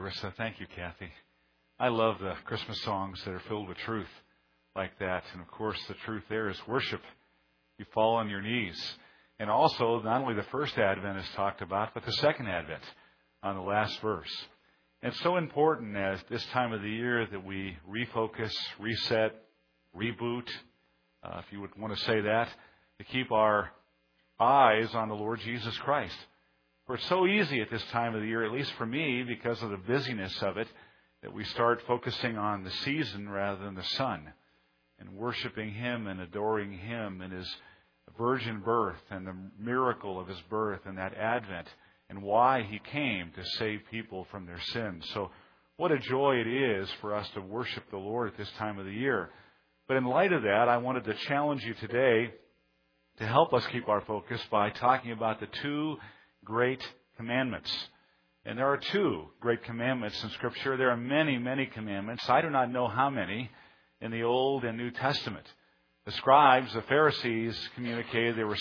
Larissa. Thank you, Kathy. I love the Christmas songs that are filled with truth like that. And, of course, the truth there is worship. You fall on your knees. And also, not only the first Advent is talked about, but the second Advent on the last verse. And it's so important as this time of the year that we refocus, reset, reboot, if you would want to say that, to keep our eyes on the Lord Jesus Christ. For it's so easy at this time of the year, at least for me, because of the busyness of it, that we start focusing on the season rather than the Son, and worshiping Him and adoring Him and His virgin birth and the miracle of His birth and that Advent and why He came to save people from their sins. So what a joy it is for us to worship the Lord at this time of the year. But in light of that, I wanted to challenge you today to help us keep our focus by talking about the two great commandments. And there are two great commandments in Scripture. There are many, many commandments. I do not know how many in the Old and New Testament. The scribes, the Pharisees, communicated there were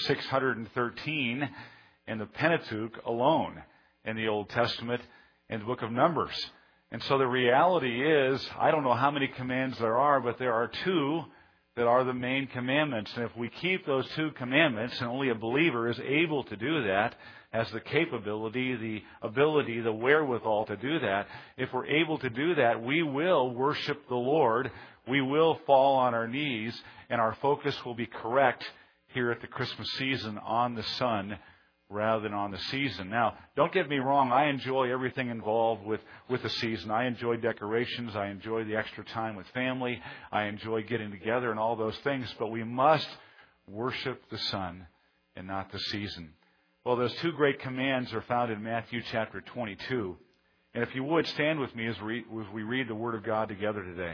613 in the Pentateuch alone in the Old Testament and the book of Numbers. And so the reality is, I don't know how many commands there are, but there are two that are the main commandments. And if we keep those two commandments, and only a believer is able to do that, has the capability, the ability, the wherewithal to do that, if we're able to do that, we will worship the Lord. We will fall on our knees, and our focus will be correct here at the Christmas season on the Son rather than on the season. Now, don't get me wrong. I enjoy everything involved with the season. I enjoy decorations. I enjoy the extra time with family. I enjoy getting together and all those things. But we must worship the Son and not the season. Well, those two great commands are found in Matthew chapter 22. And if you would, stand with me as we read the Word of God together today.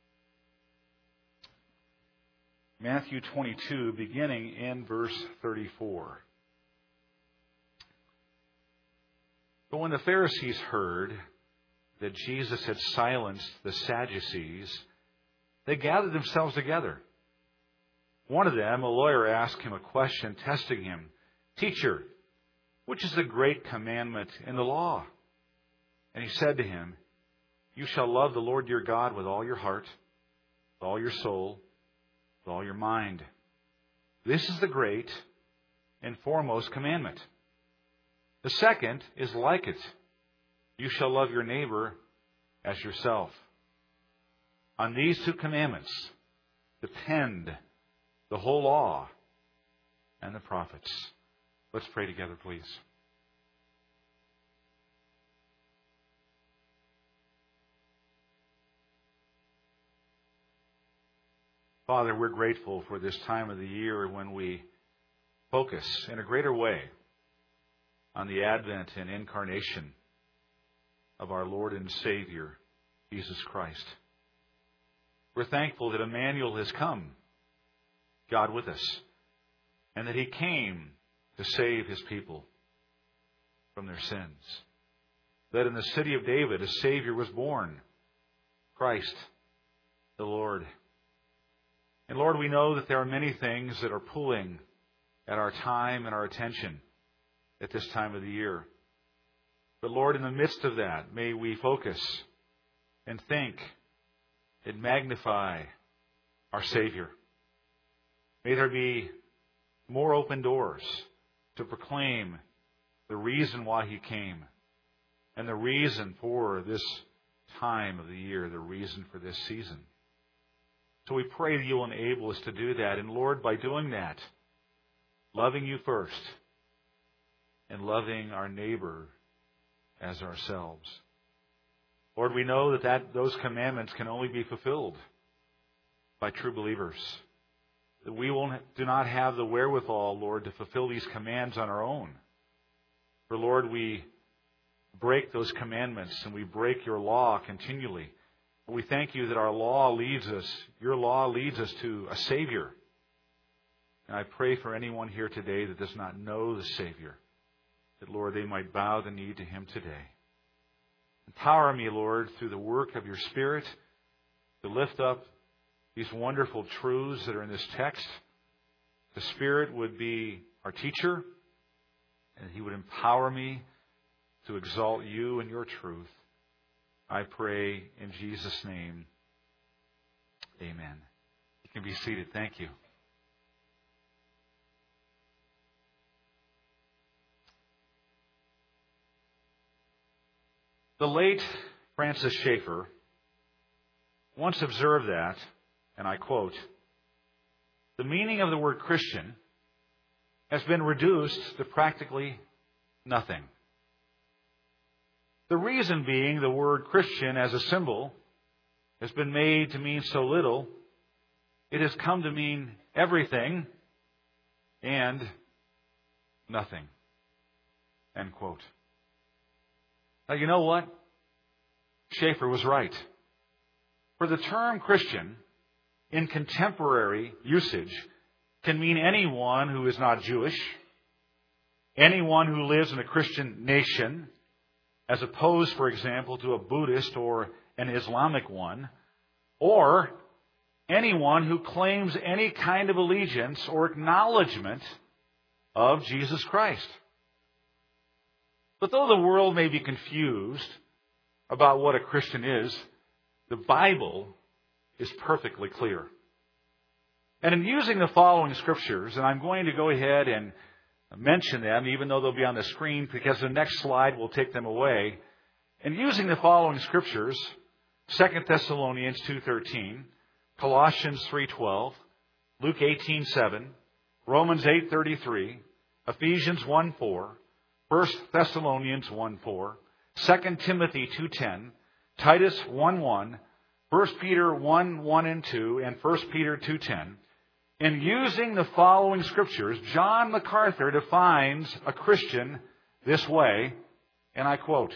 Matthew 22, beginning in verse 34. But when the Pharisees heard that Jesus had silenced the Sadducees, they gathered themselves together. One of them, a lawyer, asked him a question, testing him. Teacher, which is the great commandment in the law? And he said to him, You shall love the Lord your God with all your heart, with all your soul, with all your mind. This is the great and foremost commandment. The second is like it. You shall love your neighbor as yourself. On these two commandments depend the whole law and the prophets. Let's pray together, please. Father, we're grateful for this time of the year when we focus in a greater way on the advent and incarnation of our Lord and Savior, Jesus Christ. We're thankful that Emmanuel has come, God with us, and that He came to save His people from their sins. That in the city of David a Savior was born, Christ the Lord. And Lord, we know that there are many things that are pulling at our time and our attention at this time of the year. But Lord, in the midst of that, may we focus and think and magnify our Savior. May there be more open doors to proclaim the reason why He came and the reason for this time of the year, the reason for this season. So we pray that you'll enable us to do that. And Lord, by doing that, loving you first and loving our neighbor as ourselves. Lord, we know that those commandments can only be fulfilled by true believers. That we do not have the wherewithal, Lord, to fulfill these commands on our own. For Lord, we break those commandments and we break your law continually. We thank you that our law leads us, your law leads us to a Savior. And I pray for anyone here today that does not know the Savior, that, Lord, they might bow the knee to Him today. Empower me, Lord, through the work of your Spirit to lift up these wonderful truths that are in this text. The Spirit would be our teacher, and He would empower me to exalt you and your truth. I pray in Jesus' name. Amen. You can be seated. Thank you. The late Francis Schaeffer once observed that, and I quote, "The meaning of the word Christian has been reduced to practically nothing. The reason being the word Christian as a symbol has been made to mean so little, it has come to mean everything and nothing." End quote. Now, you know what? Schaeffer was right. For the term Christian, in contemporary usage, can mean anyone who is not Jewish, anyone who lives in a Christian nation, as opposed, for example, to a Buddhist or an Islamic one, or anyone who claims any kind of allegiance or acknowledgement of Jesus Christ. But though the world may be confused about what a Christian is, the Bible is perfectly clear. And in using the following scriptures, and I'm going to go ahead and mention them, even though they'll be on the screen, because the next slide will take them away. And using the following scriptures, 2 Thessalonians 2:13, Colossians 3:12, Luke 18:7, Romans 8:33, Ephesians 1:4, 1 Thessalonians 1:4, 2 Timothy 2:10, Titus 1:1, 1 Peter 1:1 and 2, and 1 Peter 2:10. In using the following scriptures, John MacArthur defines a Christian this way, and I quote,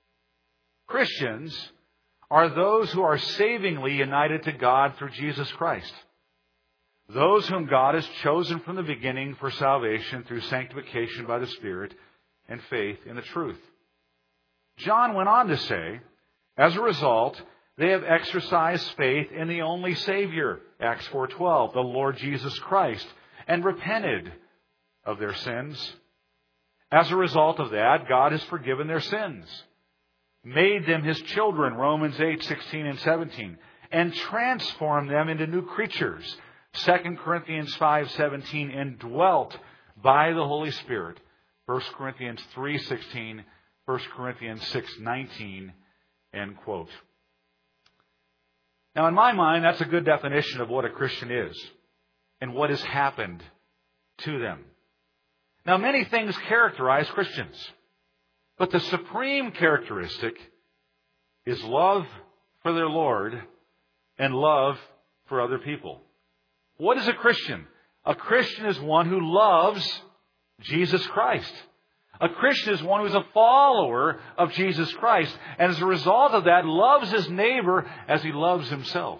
"Christians are those who are savingly united to God through Jesus Christ. Those whom God has chosen from the beginning for salvation through sanctification by the Spirit and faith in the truth." John went on to say, as a result, they have exercised faith in the only Savior, Acts 4:12, the Lord Jesus Christ, and repented of their sins. As a result of that, God has forgiven their sins, made them His children, Romans 8:16 and 17, and transformed them into new creatures, 2 Corinthians 5:17, and dwelt by the Holy Spirit, 1 Corinthians 3:16, 1 Corinthians 6:19, end quote. Now, in my mind, that's a good definition of what a Christian is and what has happened to them. Now, many things characterize Christians, but the supreme characteristic is love for their Lord and love for other people. What is a Christian? A Christian is one who loves Jesus Christ. A Christian is one who is a follower of Jesus Christ, and as a result of that, loves his neighbor as he loves himself.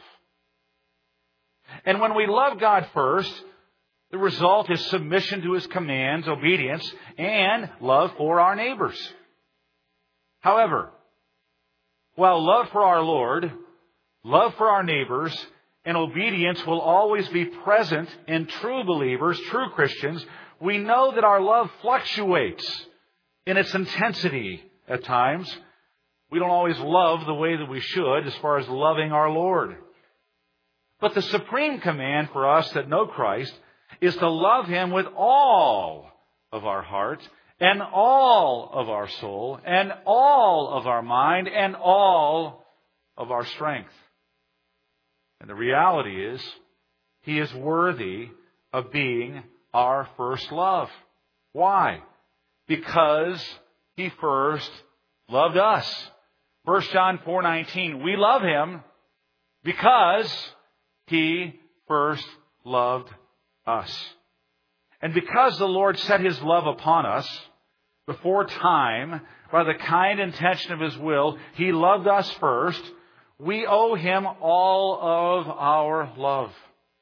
And when we love God first, the result is submission to His commands, obedience, and love for our neighbors. However, while love for our Lord, love for our neighbors, and obedience will always be present in true believers, true Christians, we know that our love fluctuates in its intensity at times. We don't always love the way that we should as far as loving our Lord. But the supreme command for us that know Christ is to love Him with all of our heart and all of our soul and all of our mind and all of our strength. And the reality is, He is worthy of being our first love. Why? Because He first loved us. 1 John 4:19, we love Him because He first loved us. And because the Lord set His love upon us before time, by the kind intention of His will, He loved us first, we owe Him all of our love.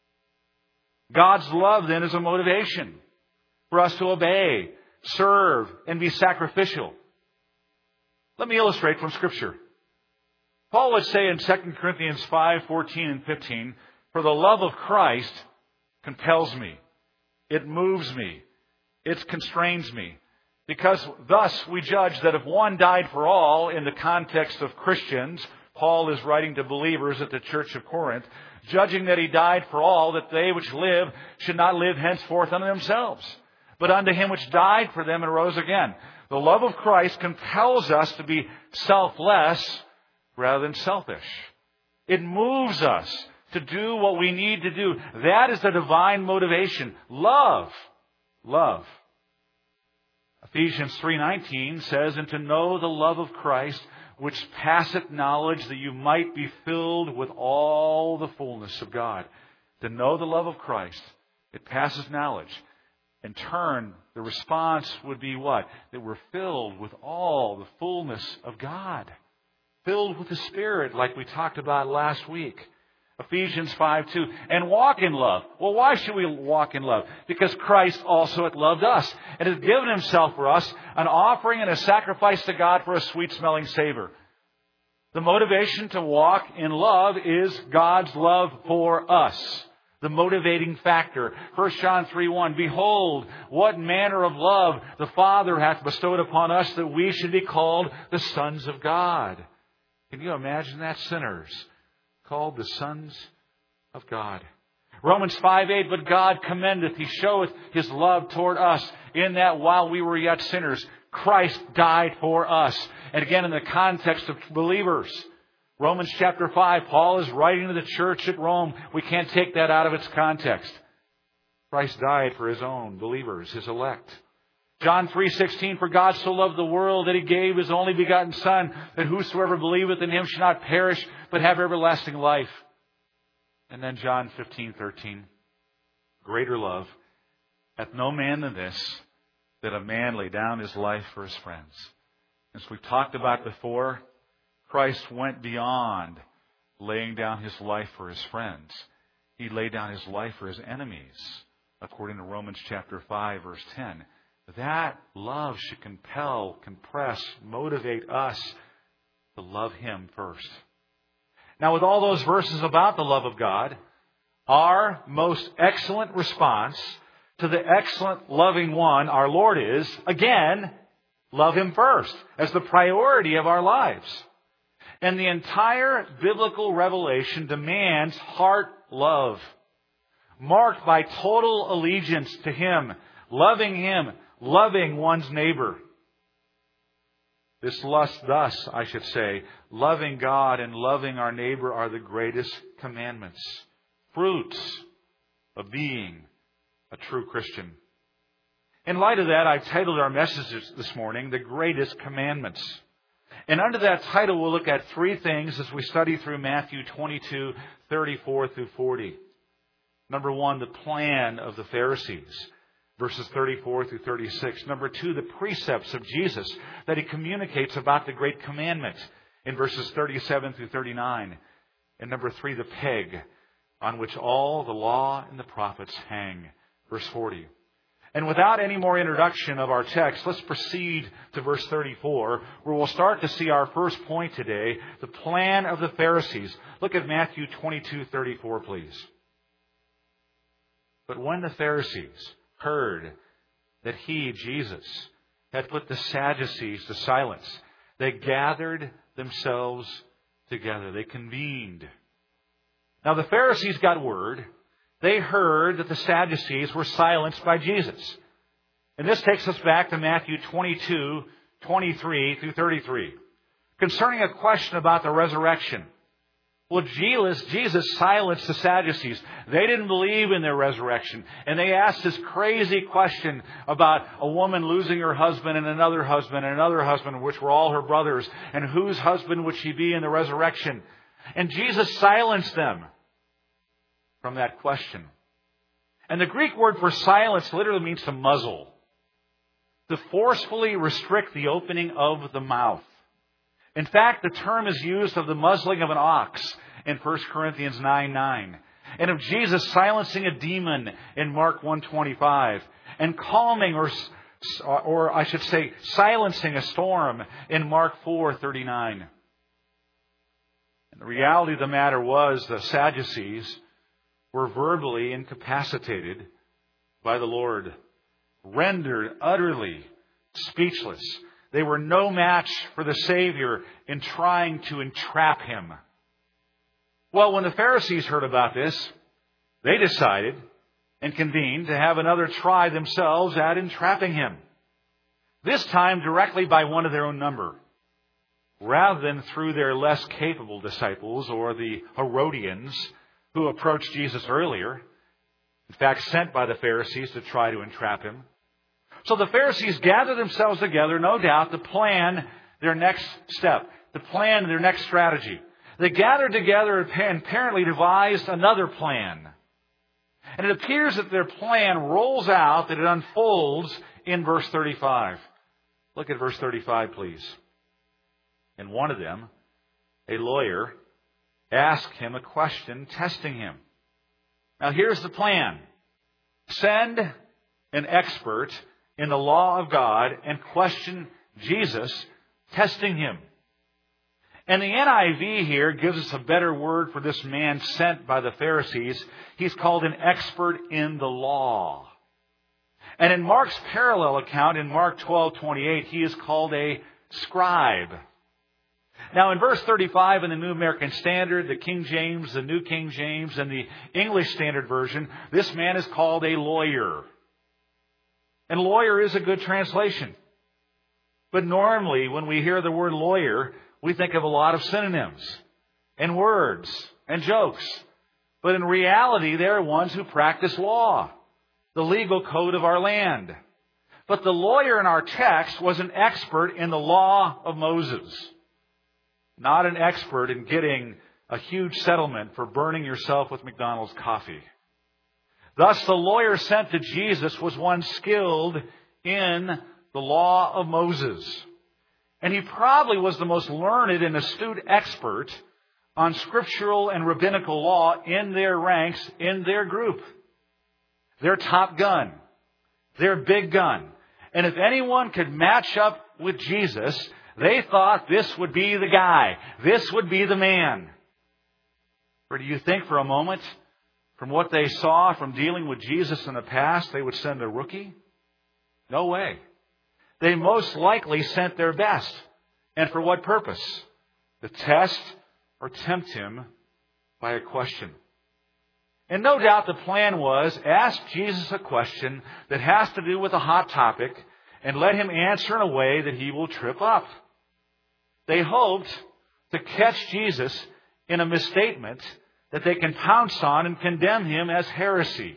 God's love then is a motivation for us to obey, serve, and be sacrificial. Let me illustrate from Scripture. Paul would say in 2 Corinthians 5:14 and 15, "For the love of Christ compels me. It moves me. It constrains me. Because thus we judge that if one died for all in the context of Christians, Paul is writing to believers at the church of Corinth, judging that he died for all, that they which live should not live henceforth unto themselves, but unto him which died for them and rose again. The love of Christ compels us to be selfless rather than selfish. It moves us to do what we need to do. That is the divine motivation. Love. Love. Ephesians 3:19 says, "And to know the love of Christ, which passeth knowledge, that you might be filled with all the fullness of God." To know the love of Christ, it passes knowledge. In turn, the response would be what? That we're filled with all the fullness of God. Filled with the Spirit, like we talked about last week. Ephesians 5:2. "And walk in love." Well, why should we walk in love? Because Christ also hath loved us, and hath given himself for us, an offering and a sacrifice to God for a sweet-smelling savor. The motivation to walk in love is God's love for us. The motivating factor. 1 John 3:1, "Behold, what manner of love the Father hath bestowed upon us, that we should be called the sons of God." Can you imagine that, sinners? Called the sons of God. Romans 5:8, "But God commendeth, he showeth his love toward us, in that while we were yet sinners, Christ died for us." And again, in the context of believers. Romans chapter 5, Paul is writing to the church at Rome. We can't take that out of its context. Christ died for his own believers, his elect. John 3:16, "For God so loved the world that he gave his only begotten Son, that whosoever believeth in him should not perish, but have everlasting life." And then John 15:13, "Greater love hath no man than this, that a man lay down his life for his friends." As we've talked about before, Christ went beyond laying down his life for his friends. He laid down his life for his enemies, according to Romans chapter 5, verse 10. That love should compel, compress, motivate us to love him first. Now, with all those verses about the love of God, our most excellent response to the excellent loving one, our Lord, is, again, love him first as the priority of our lives. And the entire biblical revelation demands heart love, marked by total allegiance to him, loving one's neighbor. Thus, I should say, loving God and loving our neighbor are the greatest commandments, fruits of being a true Christian. In light of that, I've titled our messages this morning, "The Greatest Commandments." And under that title, we'll look at three things as we study through Matthew 22:34 through 40. Number one, the plan of the Pharisees, verses 34 through 36. Number two, the precepts of Jesus that he communicates about the great commandment in verses 37 through 39. And number three, the peg on which all the law and the prophets hang, verse 40. And without any more introduction of our text, let's proceed to verse 34, where we'll start to see our first point today, the plan of the Pharisees. Look at Matthew 22:34, please. "But when the Pharisees heard that he, Jesus, had put the Sadducees to silence, they gathered themselves together." They convened. Now the Pharisees got word. They heard that the Sadducees were silenced by Jesus. And this takes us back to Matthew 22:23 through 33. Concerning a question about the resurrection. Well, Jesus silenced the Sadducees. They didn't believe in their resurrection. And they asked this crazy question about a woman losing her husband and another husband, which were all her brothers. And whose husband would she be in the resurrection? And Jesus silenced them from that question. And the Greek word for silence literally means to muzzle. To forcefully restrict the opening of the mouth. In fact, the term is used of the muzzling of an ox in 1 Corinthians 9:9. And of Jesus silencing a demon in Mark 1:25. And calming or I should say silencing a storm in Mark 4:39. And the reality of the matter was the Sadducees were verbally incapacitated by the Lord, rendered utterly speechless. They were no match for the Savior in trying to entrap him. Well, when the Pharisees heard about this, they decided and convened to have another try themselves at entrapping him. This time directly by one of their own number, rather than through their less capable disciples or the Herodians who approached Jesus earlier, in fact sent by the Pharisees to try to entrap him. So the Pharisees gathered themselves together, no doubt, to plan their next step, to plan their next strategy. They gathered together and apparently devised another plan. And it appears that their plan rolls out, that it unfolds in verse 35. Look at verse 35, please. And one of them, a lawyer, asked him a question, testing him. Now here's the plan. Send an expert in the law of God and question Jesus, testing him. And the NIV here gives us a better word for this man sent by the Pharisees. He's called an expert in the law. And in Mark's parallel account, in Mark 12:28, he is called a scribe. Now in verse 35 in the New American Standard, the King James, the New King James, and the English Standard Version, this man is called a lawyer. And lawyer is a good translation. But normally when we hear the word lawyer, we think of a lot of synonyms and words and jokes. But in reality, they are ones who practice law, the legal code of our land. But the lawyer in our text was an expert in the law of Moses, not an expert in getting a huge settlement for burning yourself with McDonald's coffee. Thus, the lawyer sent to Jesus was one skilled in the law of Moses. And he probably was the most learned and astute expert on scriptural and rabbinical law in their ranks, in their group. Their top gun. Their big gun. And if anyone could match up with Jesus, they thought this would be the guy. This would be the man. Or do you think for a moment, from what they saw from dealing with Jesus in the past, they would send a rookie? No way. They most likely sent their best. And for what purpose? To test or tempt him by a question. And no doubt the plan was, ask Jesus a question that has to do with a hot topic and let him answer in a way that he will trip up. They hoped to catch Jesus in a misstatement that they can pounce on and condemn him as heresy.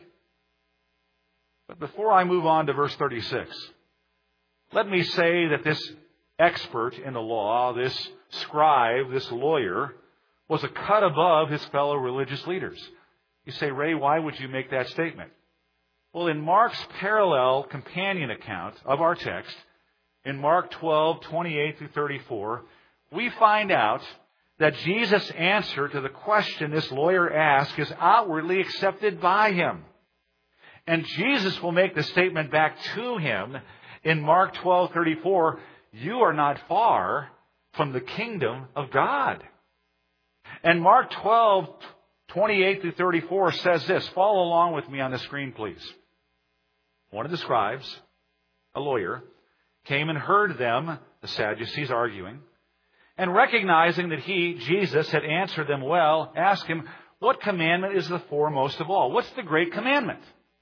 But before I move on to verse 36, let me say that this expert in the law, this scribe, this lawyer, was a cut above his fellow religious leaders. You say, Ray, why would you make that statement? Well, in Mark's parallel companion account of our text, in Mark 12:28 through 34, we find out that Jesus' answer to the question this lawyer asked is outwardly accepted by him. And Jesus will make the statement back to him in Mark 12:34, you are not far from the kingdom of God. And Mark 12:28 through 34 says this. Follow along with me on the screen, please. One of the scribes, a lawyer, came and heard them, the Sadducees, arguing, and recognizing that he, Jesus, had answered them well, asked him, what commandment is the foremost of all? What's the great commandment?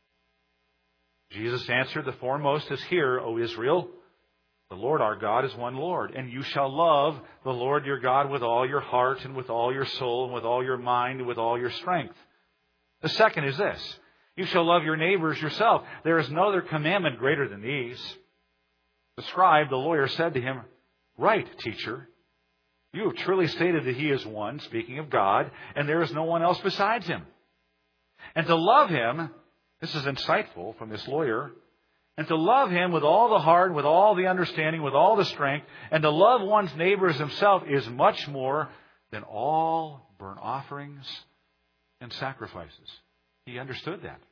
Jesus answered, the foremost is, hear, O Israel, the Lord our God is one Lord, and you shall love the Lord your God with all your heart and with all your soul and with all your mind and with all your strength. The second is this, you shall love your neighbors yourself. There is no other commandment greater than these. The scribe, the lawyer, said to him, right, teacher. You have truly stated that he is one, speaking of God, and there is no one else besides him. And to love him, this is insightful from this lawyer, and to love him with all the heart, with all the understanding, with all the strength, and to love one's neighbor as himself is much more than all burnt offerings and sacrifices. He understood that.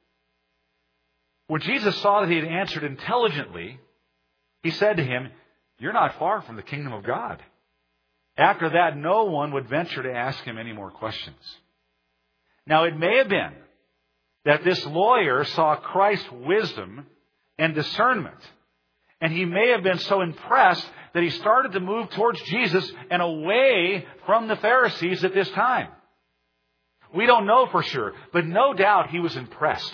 When Jesus saw that he had answered intelligently, he said to him, you're not far from the kingdom of God. After that, no one would venture to ask him any more questions. Now, it may have been that this lawyer saw Christ's wisdom and discernment And he may have been so impressed that he started to move towards Jesus and away from the Pharisees at this time. We don't know for sure, but no doubt he was impressed.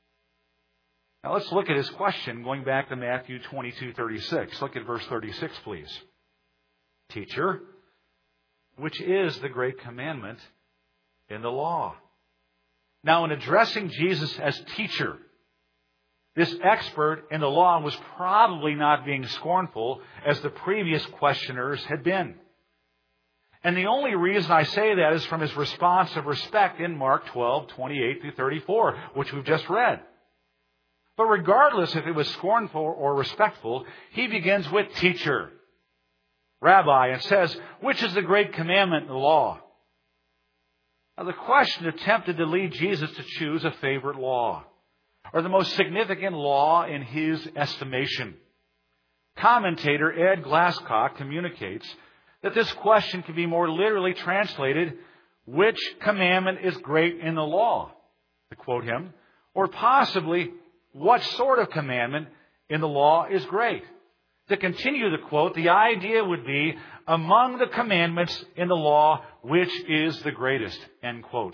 Now let's look at his question going back to Matthew 22:36. Look at verse 36, please. Teacher, which is the great commandment in the law? Now, in addressing Jesus as teacher, this expert in the law was probably not being scornful as the previous questioners had been. And the only reason I say that is from his response of respect in Mark 12:28-34, which we've just read. But regardless if it was scornful or respectful, he begins with teacher, rabbi, and says, which is the great commandment in the law? Now, the question attempted to lead Jesus to choose a favorite law, or the most significant law in his estimation. Commentator Ed Glasscock communicates that this question can be more literally translated, which commandment is great in the law, to quote him, or possibly, what sort of commandment in the law is great? To continue the quote, the idea would be, among the commandments in the law, which is the greatest, end quote.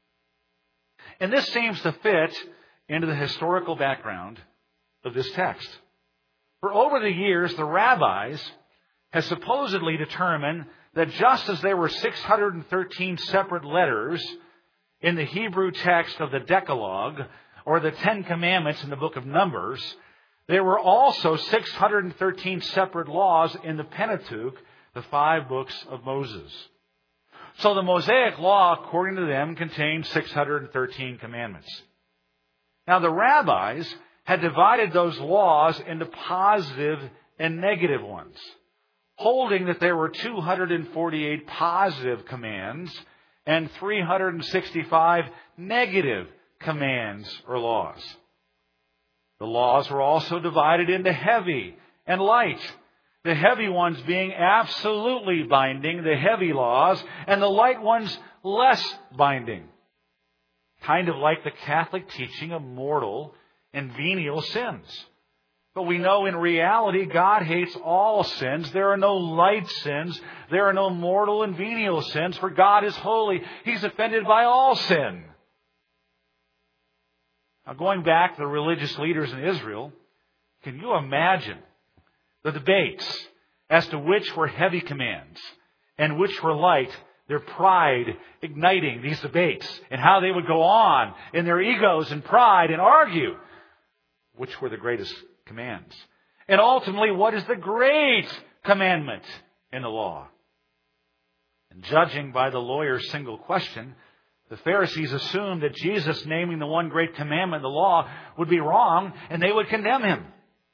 And this seems to fit into the historical background of this text. For over the years, the rabbis have supposedly determined that just as there were 613 separate letters in the Hebrew text of the Decalogue, or the Ten Commandments in the book of Numbers, there were also 613 separate laws in the Pentateuch, the 5 books of Moses. So the Mosaic Law, according to them, contained 613 commandments. Now the rabbis had divided those laws into positive and negative ones, holding that there were 248 positive commands and 365 negative commands or laws. The laws were also divided into heavy and light. The heavy ones being absolutely binding, the heavy laws, and the light ones less binding. Kind of like the Catholic teaching of mortal and venial sins. But we know in reality God hates all sins. There are no light sins. There are no mortal and venial sins, for God is holy. He's offended by all sin. Now, going back to the religious leaders in Israel, can you imagine the debates as to which were heavy commands and which were light? Their pride igniting these debates and how they would go on in their egos and pride and argue which were the greatest commands. And ultimately, what is the great commandment in the law? And judging by the lawyer's single question, the Pharisees assumed that Jesus naming the one great commandment in the law would be wrong and they would condemn him.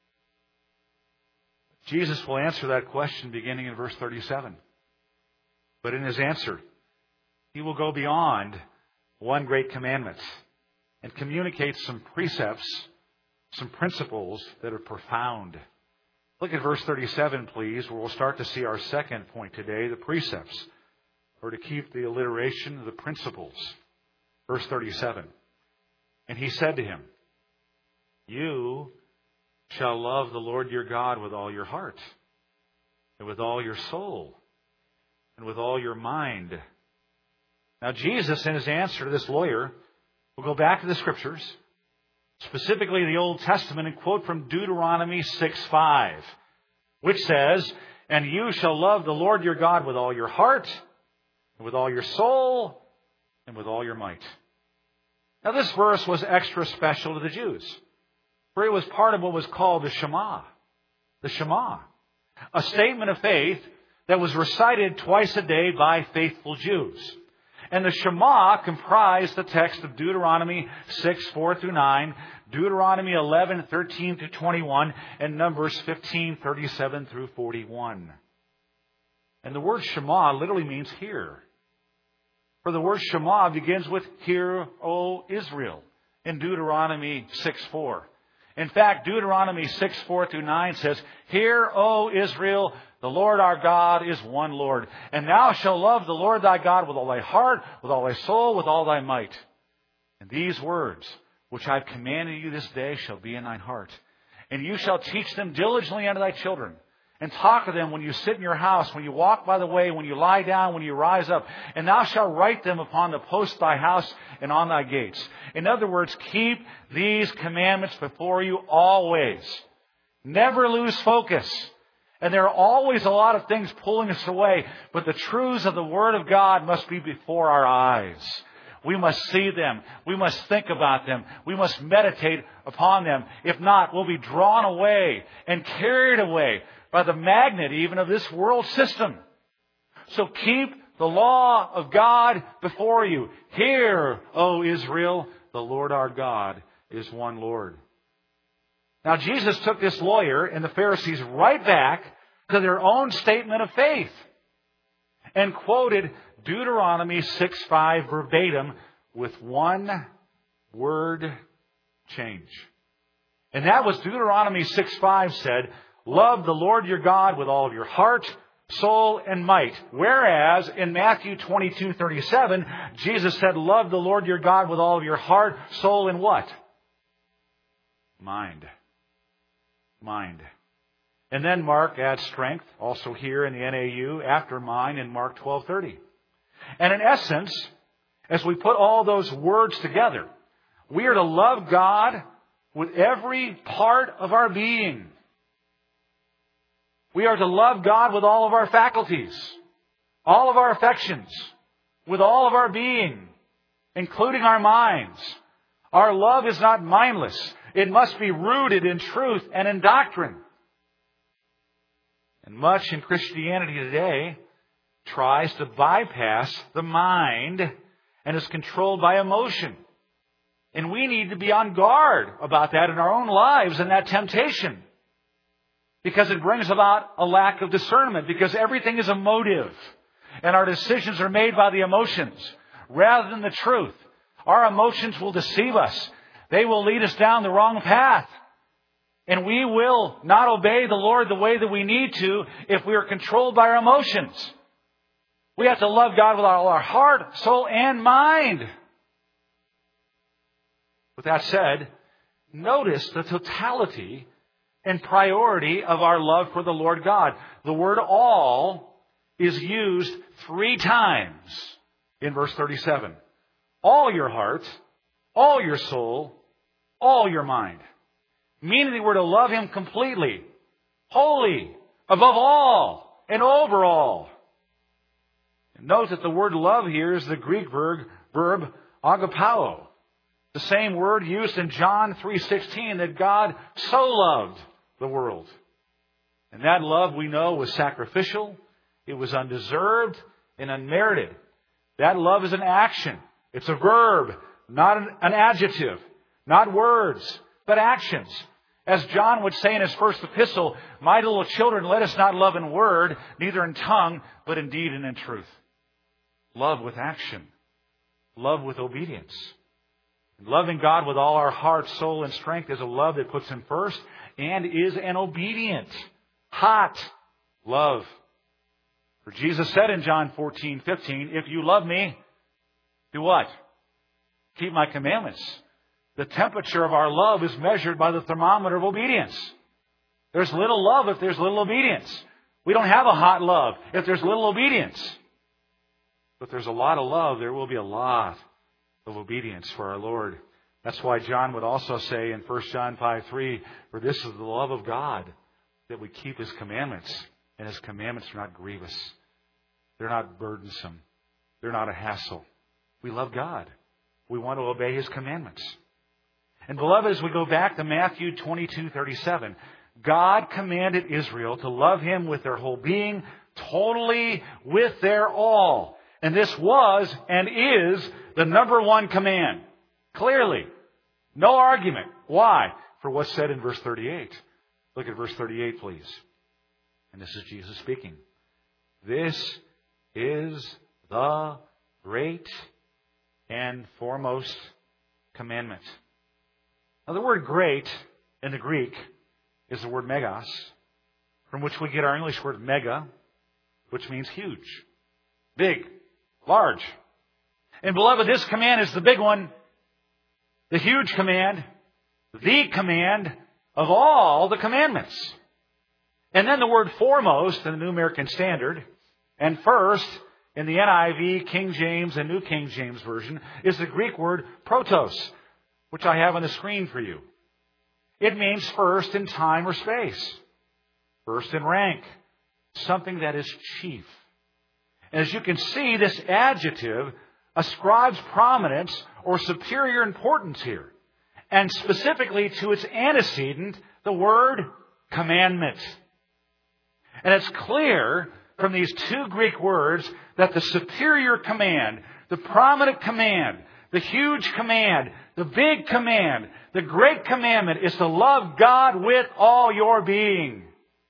Jesus will answer that question beginning in verse 37. But in his answer, he will go beyond one great commandment and communicate some precepts, some principles that are profound. Look at verse 37, please, where we'll start to see our second point today, the precepts, or to keep the alliteration, the principles. Verse 37. And he said to him, you shall love the Lord your God with all your heart, and with all your soul, and with all your mind. Now Jesus, in his answer to this lawyer, will go back to the Scriptures, specifically the Old Testament, and quote from Deuteronomy 6:5, which says, and you shall love the Lord your God with all your heart, and with all your soul, and with all your might. Now this verse was extra special to the Jews, for it was part of what was called the Shema. The Shema, a statement of faith that was recited twice a day by faithful Jews. And the Shema comprised the text of Deuteronomy 6:4-9, Deuteronomy 11:13-21, and Numbers 15:37-41. And the word Shema literally means hear. For the word Shema begins with Hear, O Israel, in Deuteronomy 6:4. In fact, Deuteronomy 6:4-9 says, Hear, O Israel, the Lord our God is one Lord. And thou shalt love the Lord thy God with all thy heart, with all thy soul, with all thy might. And these words, which I have commanded you this day, shall be in thine heart. And you shall teach them diligently unto thy children. And talk of them when you sit in your house, when you walk by the way, when you lie down, when you rise up. And thou shalt write them upon the posts of thy house and on thy gates. In other words, keep these commandments before you always. Never lose focus. And there are always a lot of things pulling us away. But the truths of the Word of God must be before our eyes. We must see them. We must think about them. We must meditate upon them. If not, we'll be drawn away and carried away by the magnet even of this world system. So keep the law of God before you. Hear, O Israel, the Lord our God is one Lord. Now Jesus took this lawyer and the Pharisees right back to their own statement of faith and quoted Deuteronomy 6:5 verbatim with one word change. And that was Deuteronomy 6:5 said, love the Lord your God with all of your heart, soul, and might. Whereas in Matthew 22:37, Jesus said, love the Lord your God with all of your heart, soul, and what? Mind. And then Mark adds strength, also here in the NAU, after mind in Mark 12:30. And in essence, as we put all those words together, we are to love God with every part of our being. We are to love God with all of our faculties, all of our affections, with all of our being, including our minds. Our love is not mindless. It must be rooted in truth and in doctrine. And much in Christianity today tries to bypass the mind and is controlled by emotion. And we need to be on guard about that in our own lives and that temptation. Because it brings about a lack of discernment. Because everything is emotive. And our decisions are made by the emotions rather than the truth. Our emotions will deceive us. They will lead us down the wrong path. And we will not obey the Lord the way that we need to if we are controlled by our emotions. We have to love God with all our heart, soul, and mind. With that said, notice the totality and priority of our love for the Lord God. The word all is used 3 times in verse 37. All your heart, all your soul, all your mind. Meaning that we're to love Him completely, wholly, above all, and over all. And note that the word love here is the Greek verb agapao. The same word used in John 3:16 that God so loved the world. And that love we know was sacrificial, it was undeserved and unmerited. That love is an action. It's a verb, not an adjective, not words, but actions. As John would say in his first epistle, my little children, let us not love in word, neither in tongue, but in deed and in truth. Love with action. Love with obedience. And loving God with all our heart, soul, and strength is a love that puts Him first and is an obedient, hot love. For Jesus said in John 14:15, if you love me, do what? Keep my commandments. The temperature of our love is measured by the thermometer of obedience. There's little love if there's little obedience. We don't have a hot love if there's little obedience. But there's a lot of love, there will be a lot of obedience for our Lord. That's why John would also say in 1 John 5:3, for this is the love of God, that we keep His commandments. And His commandments are not grievous. They're not burdensome. They're not a hassle. We love God. We want to obey His commandments. And beloved, as we go back to Matthew 22:37, God commanded Israel to love Him with their whole being, totally, with their all. And this was and is the number one command. Clearly. No argument. Why? For what's said in verse 38. Look at verse 38, please. And this is Jesus speaking. This is the great and foremost commandment. Now, the word great in the Greek is the word megas, from which we get our English word mega, which means huge, big, large. And beloved, this command is the big one, the huge command, the command of all the commandments. And then the word foremost in the New American Standard and first in the NIV, King James, and New King James Version is the Greek word protos, which I have on the screen for you. It means first in time or space, first in rank, something that is chief. And as you can see, this adjective ascribes prominence or superior importance here, and specifically to its antecedent, the word commandment. And it's clear from these two Greek words that the superior command, the prominent command, the huge command, the big command, the great commandment is to love God with all your being.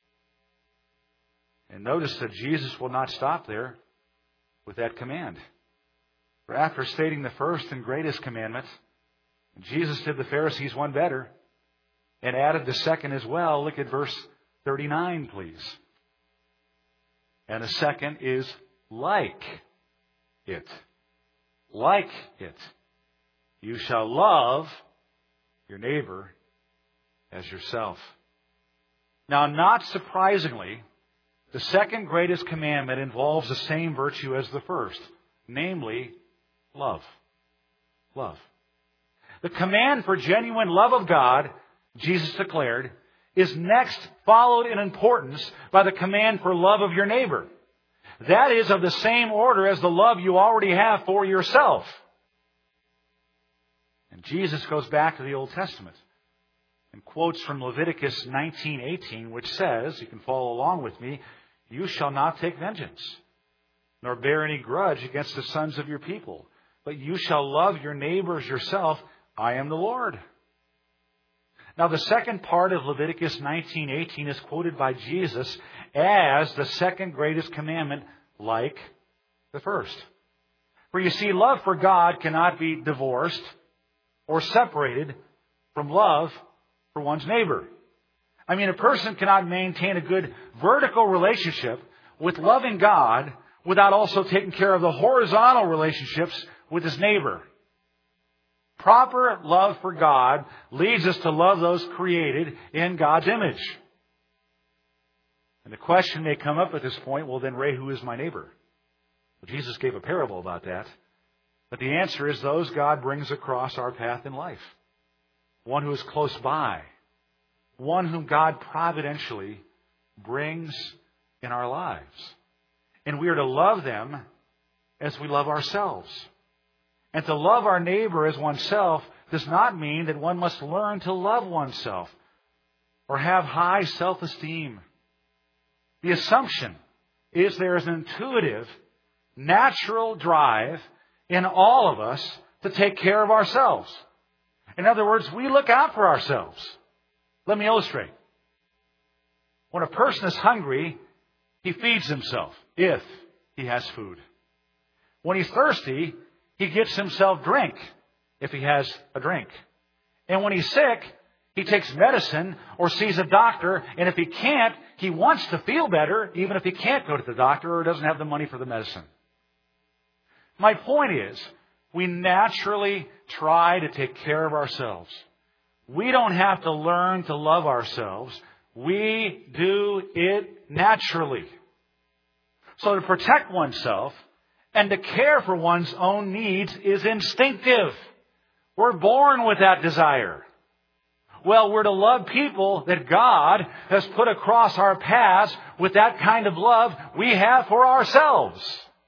And notice that Jesus will not stop there with that command. For after stating the first and greatest commandment, Jesus did the Pharisees one better and added the second as well. Look at verse 39, please. And the second is like it. Like it. You shall love your neighbor as yourself. Now, not surprisingly, the second greatest commandment involves the same virtue as the first, namely, love. Love. The command for genuine love of God, Jesus declared, is next followed in importance by the command for love of your neighbor. That is of the same order as the love you already have for yourself. And Jesus goes back to the Old Testament and quotes from Leviticus 19:18, which says, you can follow along with me, you shall not take vengeance, nor bear any grudge against the sons of your people, but you shall love your neighbor as yourself. I am the Lord. Now, the second part of Leviticus 19:18 is quoted by Jesus as the second greatest commandment, like the first. For you see, love for God cannot be divorced or separated from love for one's neighbor. I mean, a person cannot maintain a good vertical relationship with loving God without also taking care of the horizontal relationships with his neighbor. Proper love for God leads us to love those created in God's image. And the question may come up at this point, well then, Ray, who is my neighbor? Well, Jesus gave a parable about that. But the answer is those God brings across our path in life. One who is close by. One whom God providentially brings in our lives. And we are to love them as we love ourselves. And to love our neighbor as oneself does not mean that one must learn to love oneself or have high self-esteem. The assumption is there is an intuitive, natural drive in all of us to take care of ourselves. In other words, we look out for ourselves. Let me illustrate. When a person is hungry, he feeds himself, if he has food. When he's thirsty, he gets himself drink, if he has a drink. And when he's sick, he takes medicine or sees a doctor, and if he can't, he wants to feel better, even if he can't go to the doctor or doesn't have the money for the medicine. My point is, we naturally try to take care of ourselves. We don't have to learn to love ourselves. We do it naturally. So to protect oneself and to care for one's own needs is instinctive. We're born with that desire. Well, we're to love people that God has put across our paths with that kind of love we have for ourselves.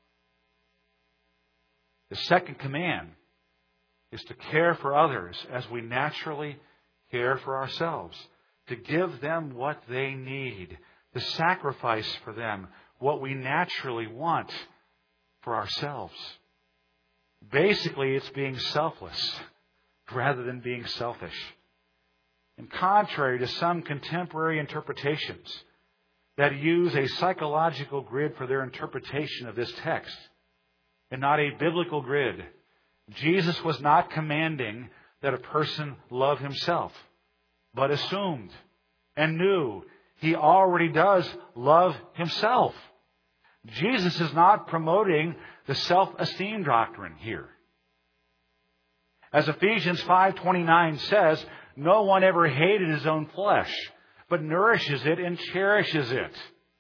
The second command is to care for others as we naturally care for ourselves. To give them what they need. To sacrifice for them what we naturally want for ourselves. Basically, it's being selfless rather than being selfish. And contrary to some contemporary interpretations that use a psychological grid for their interpretation of this text and not a biblical grid, Jesus was not commanding that a person love himself, but assumed and knew he already does love himself. Jesus is not promoting the self-esteem doctrine here. As Ephesians 5:29 says, no one ever hated his own flesh, but nourishes it and cherishes it.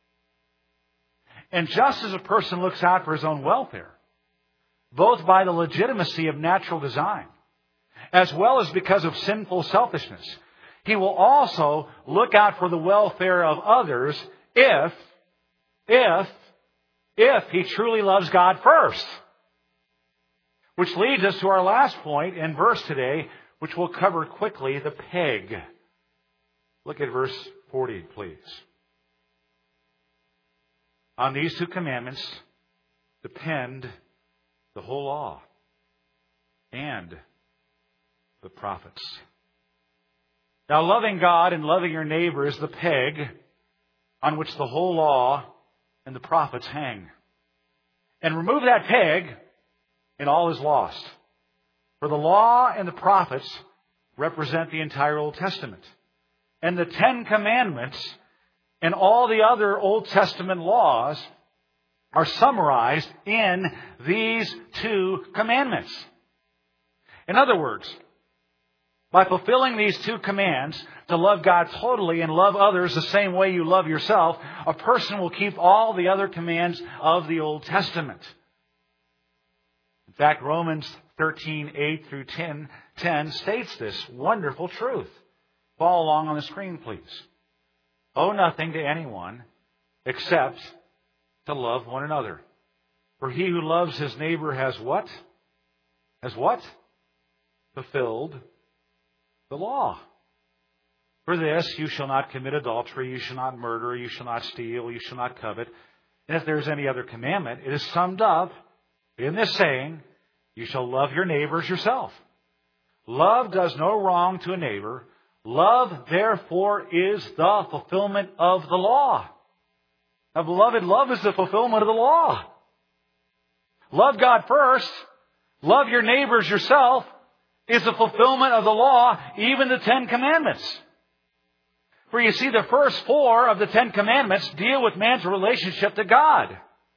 And just as a person looks out for his own welfare, both by the legitimacy of natural design, as well as because of sinful selfishness, he will also look out for the welfare of others if he truly loves God first. Which leads us to our last point and verse today, which we'll cover quickly, the peg. Look at verse 40, please. On these two commandments depend the whole law and the prophets. Now, loving God and loving your neighbor is the peg on which the whole law and the prophets hang. And remove that peg, and all is lost. For the law and the prophets represent the entire Old Testament. And the 10 Commandments and all the other Old Testament laws are summarized in these 2 commandments. In other words, by fulfilling these 2 commands to love God totally and love others the same way you love yourself, a person will keep all the other commands of the Old Testament. In fact, Romans 13:8 through 10 states this wonderful truth. Follow along on the screen, please. Owe nothing to anyone except to love one another. For he who loves his neighbor has what? Has what? Fulfilled the law. For this, you shall not commit adultery, you shall not murder, you shall not steal, you shall not covet. And if there is any other commandment, it is summed up in this saying, you shall love your neighbor as yourself. Love does no wrong to a neighbor. Love, therefore, is the fulfillment of the law. Now, beloved, love is the fulfillment of the law. Love God first. Love your neighbors yourself is the fulfillment of the law, even the 10 Commandments. For you see, the first 4 of the 10 Commandments deal with man's relationship to God,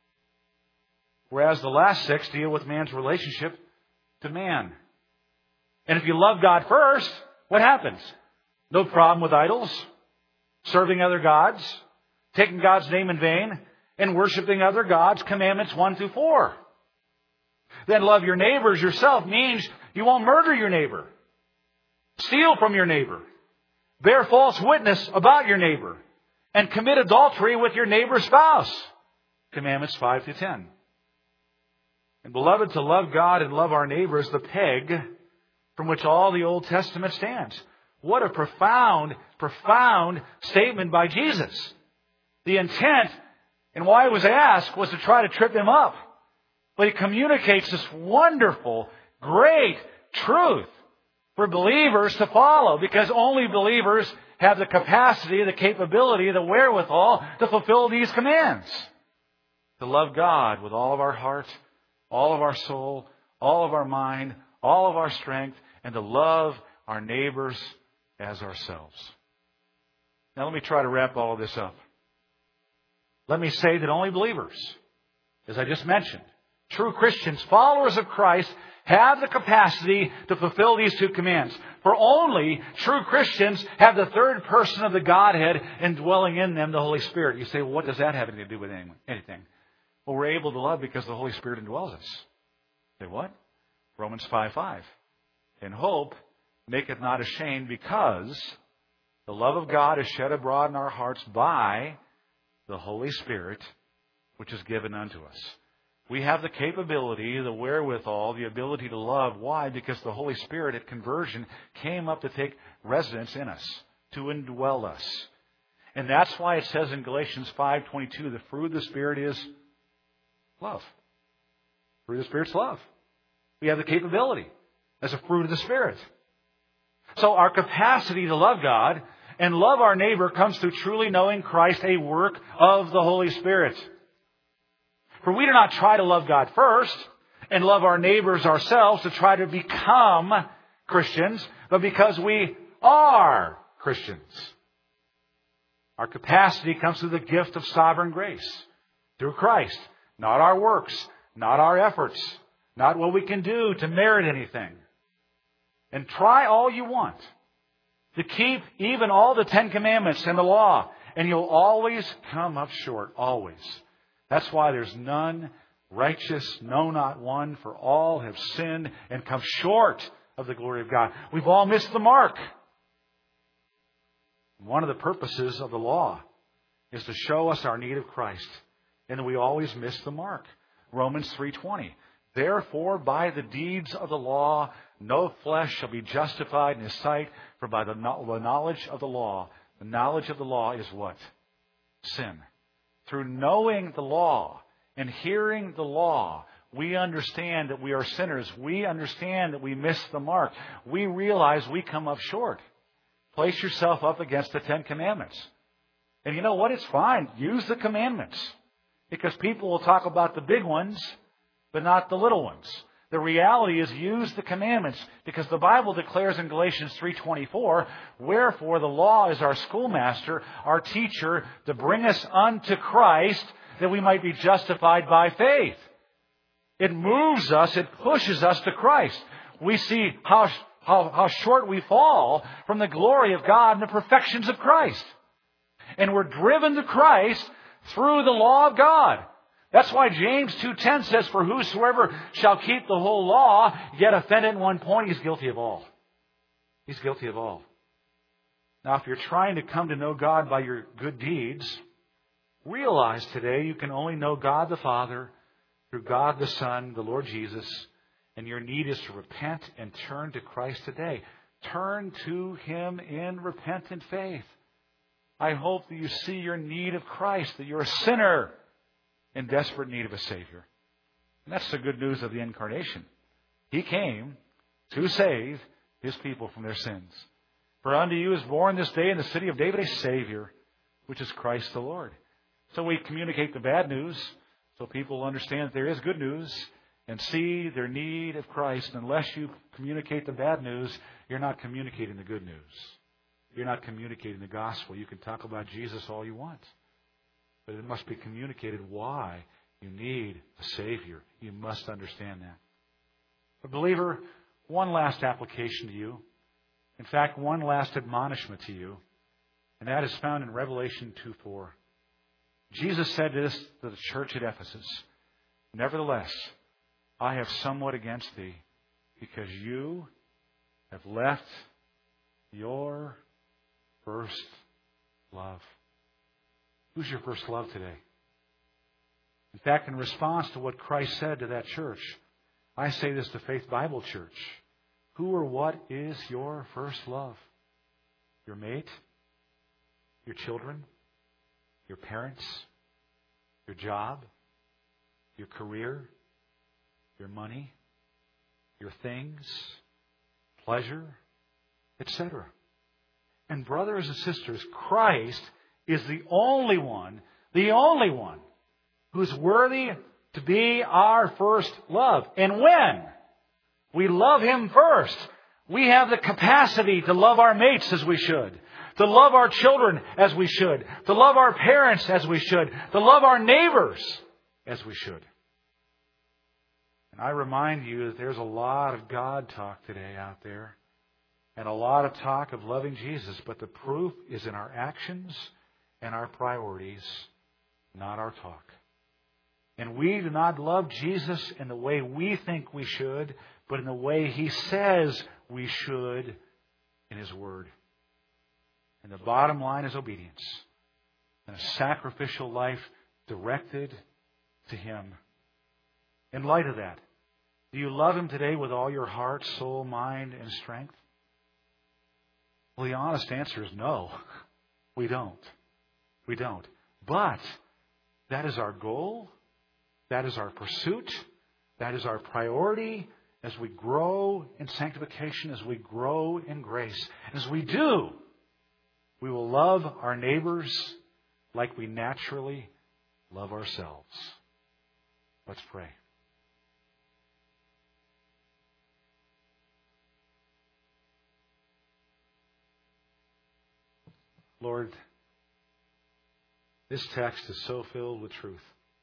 whereas the last 6 deal with man's relationship to man. And if you love God first, what happens? No problem with idols, serving other gods, taking God's name in vain, and worshiping other gods, commandments 1 through 4. Then love your neighbors yourself means you won't murder your neighbor, steal from your neighbor, bear false witness about your neighbor, and commit adultery with your neighbor's spouse. Commandments 5 through 10. And beloved, to love God and love our neighbor is the peg from which all the Old Testament stands. What a profound, profound statement by Jesus. The intent and why it was asked was to try to trip him up. But he communicates this wonderful, great truth for believers to follow, because only believers have the capacity, the capability, the wherewithal to fulfill these commands. To love God with all of our heart, all of our soul, all of our mind, all of our strength, and to love our neighbors as ourselves. Now let me try to wrap all of this up. Let me say that only believers, as I just mentioned, true Christians, followers of Christ, have the capacity to fulfill these 2 commands. For only true Christians have the third person of the Godhead indwelling in them, the Holy Spirit. You say, well, what does that have to do with anything? Well, we're able to love because the Holy Spirit indwells us. Say what? Romans 5:5. And hope maketh not ashamed, because the love of God is shed abroad in our hearts by the Holy Spirit, which is given unto us. We have the capability, the wherewithal, the ability to love. Why? Because the Holy Spirit at conversion came up to take residence in us, to indwell us. And that's why it says in Galatians 5:22, the fruit of the Spirit is love. The fruit of the Spirit's love. We have the capability as a fruit of the Spirit. So our capacity to love God and love our neighbor comes through truly knowing Christ, a work of the Holy Spirit. For we do not try to love God first and love our neighbors ourselves to try to become Christians, but because we are Christians. Our capacity comes through the gift of sovereign grace, through Christ, not our works, not our efforts, not what we can do to merit anything. And try all you want. to keep even all the 10 Commandments and the law. And you'll always come up short. Always. That's why there's none righteous, no, not one, for all have sinned and come short of the glory of God. We've all missed the mark. One of the purposes of the law is to show us our need of Christ. And we always miss the mark. Romans 3:20. Therefore, by the deeds of the law, no flesh shall be justified in His sight, for by the knowledge of the law is what? Sin. Through knowing the law and hearing the law, we understand that we are sinners. We understand that we miss the mark. We realize we come up short. Place yourself up against the 10 Commandments. And you know what? It's fine. Use the commandments. Because people will talk about the big ones, but not the little ones. The reality is use the commandments. Because the Bible declares in Galatians 3:24, wherefore the law is our schoolmaster, our teacher, to bring us unto Christ, that we might be justified by faith. It moves us, it pushes us to Christ. We see how short we fall from the glory of God and the perfections of Christ. And we're driven to Christ through the law of God. That's why James 2:10 says, for whosoever shall keep the whole law, yet offend at one point, he's guilty of all. He's guilty of all. Now, if you're trying to come to know God by your good deeds, realize today you can only know God the Father through God the Son, the Lord Jesus, and your need is to repent and turn to Christ today. Turn to Him in repentant faith. I hope that you see your need of Christ, that you're a sinner in desperate need of a Savior. And that's the good news of the Incarnation. He came to save His people from their sins. For unto you is born this day in the city of David a Savior, which is Christ the Lord. So we communicate the bad news so people understand that there is good news and see their need of Christ. And unless you communicate the bad news, you're not communicating the good news. You're not communicating the gospel. You can talk about Jesus all you want. But it must be communicated why you need a Savior. You must understand that. But believer, one last application to you. In fact, one last admonishment to you. And that is found in Revelation 2:4. Jesus said this to the church at Ephesus. Nevertheless, I have somewhat against thee, because you have left your first love. Who's your first love today? In fact, in response to what Christ said to that church, I say this to Faith Bible Church. Who or what is your first love? Your mate? Your children? Your parents? Your job? Your career? Your money? Your things? Pleasure? Etc. And brothers and sisters, Christ is the only one who's worthy to be our first love. And when we love Him first, we have the capacity to love our mates as we should, to love our children as we should, to love our parents as we should, to love our neighbors as we should. And I remind you that there's a lot of God talk today out there, and a lot of talk of loving Jesus, but the proof is in our actions and our priorities, not our talk. And we do not love Jesus in the way we think we should, but in the way He says we should in His Word. And the bottom line is obedience and a sacrificial life directed to Him. In light of that, do you love Him today with all your heart, soul, mind, and strength? Well, the honest answer is no. We don't. We don't. But that is our goal. That is our pursuit. That is our priority as we grow in sanctification, as we grow in grace. As we do, we will love our neighbors like we naturally love ourselves. Let's pray. Lord, this text is so filled with truth.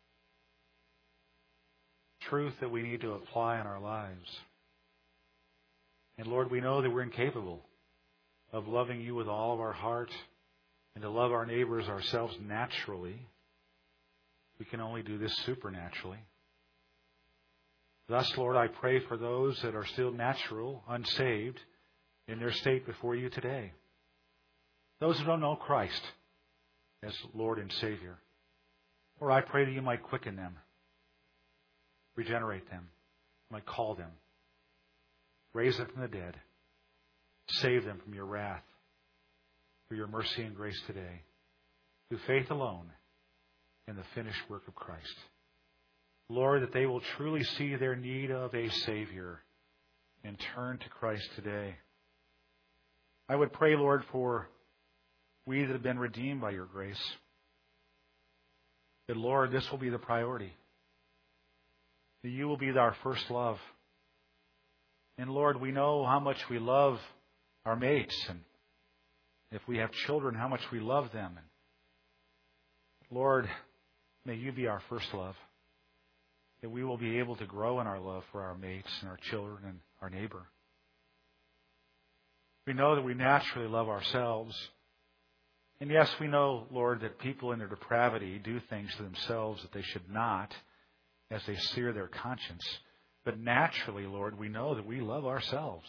Truth that we need to apply in our lives. And Lord, we know that we're incapable of loving you with all of our heart and to love our neighbors ourselves naturally. We can only do this supernaturally. Thus, Lord, I pray for those that are still natural, unsaved, in their state before you today. Those who don't know Christ as Lord and Savior. Lord, I pray that you might quicken them, regenerate them, you might call them, raise them from the dead, save them from your wrath, for your mercy and grace today, through faith alone in the finished work of Christ. Lord, that they will truly see their need of a Savior and turn to Christ today. I would pray, Lord, for we that have been redeemed by your grace, that, Lord, this will be the priority, that you will be our first love. And, Lord, we know how much we love our mates, and if we have children, how much we love them. And Lord, may you be our first love, that we will be able to grow in our love for our mates and our children and our neighbor. We know that we naturally love ourselves. And yes, we know, Lord, that people in their depravity do things to themselves that they should not as they sear their conscience. But naturally, Lord, we know that we love ourselves.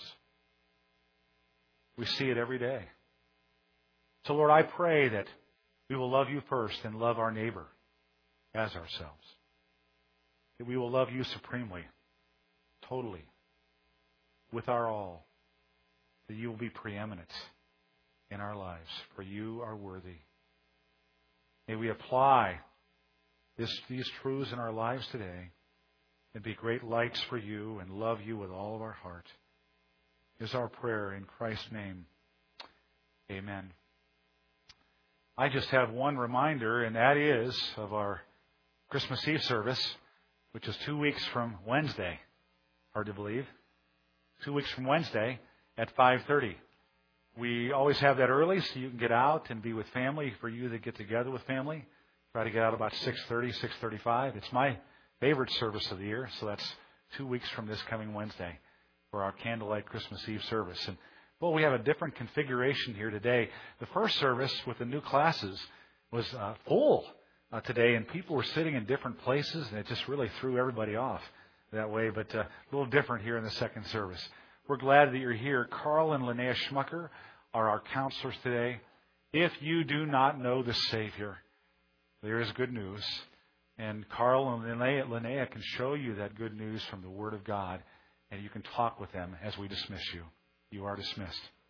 We see it every day. So, Lord, I pray that we will love you first and love our neighbor as ourselves. That we will love you supremely, totally, with our all. That you will be preeminent in our lives, for you are worthy. May we apply these truths in our lives today and be great lights for you and love you with all of our heart. Is our prayer in Christ's name. Amen. I just have one reminder, and that is of our Christmas Eve service, which is 2 weeks from Wednesday. Hard to believe. 2 weeks from Wednesday at 5:30. We always have that early so you can get out and be with family. For you that get together with family, try to get out about 6:30, 6:35. It's my favorite service of the year, so that's 2 weeks from this coming Wednesday for our Candlelight Christmas Eve service. And well, we have a different configuration here today. The first service with the new classes was full today, and people were sitting in different places, and it just really threw everybody off that way, but a little different here in the second service. We're glad that you're here. Carl and Linnea Schmucker are our counselors today. If you do not know the Savior, there is good news. And Carl and Linnea can show you that good news from the Word of God, and you can talk with them as we dismiss you. You are dismissed.